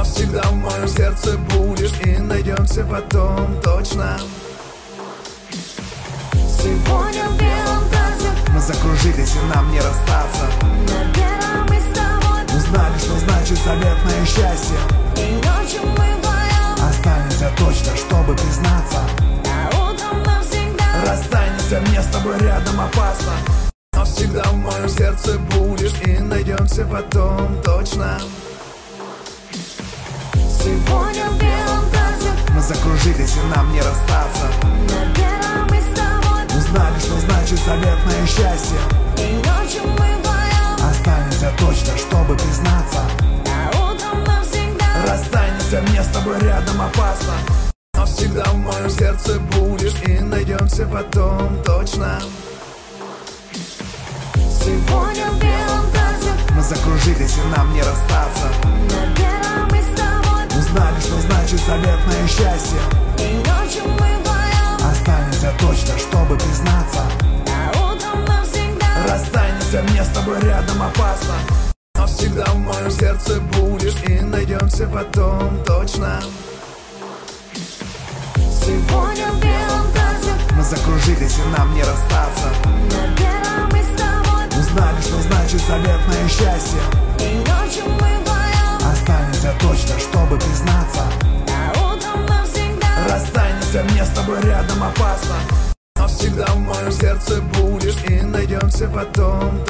но всегда в моем сердце будешь. И найдемся потом точно. Сегодня в белом танце мы закружились, и нам не расстаться. наверное, мы с тобой узнали, что значит заветное счастье. и ночью мы вдвоем Останемся точно, чтобы признаться. а утром навсегда. Расстанемся, мне с тобой рядом опасно, но всегда в моем сердце будешь. И найдемся потом точно. Сегодня в белом танце мы закружились, и нам не расстаться. наверное, мы с тобой Узнали, что значит заветное счастье. и ночью мы вдвоем Останемся точно, чтобы признаться. а утром навсегда. Расстанемся, мне с тобой рядом опасно, но всегда в моем сердце будешь. И найдемся потом точно. Сегодня в белом танце мы закружились, и нам не расстаться. наверное, мы с тобой Узнали, что значит заветное счастье. и ночью мы вдвоем Останемся точно, чтобы признаться. а утром навсегда. Расстанемся, мне с тобой рядом опасно, но всегда в моем сердце будешь. И найдемся потом точно. Сегодня в белом танце мы закружились, и нам не расстаться. наверное, мы с тобой Узнали, что значит заветное счастье. и ночью мы вдвоем Останемся точно, чтобы признаться. а утром навсегда. Расстанемся, мне с тобой рядом опасно, но всегда в моем сердце будешь. И найдемся потом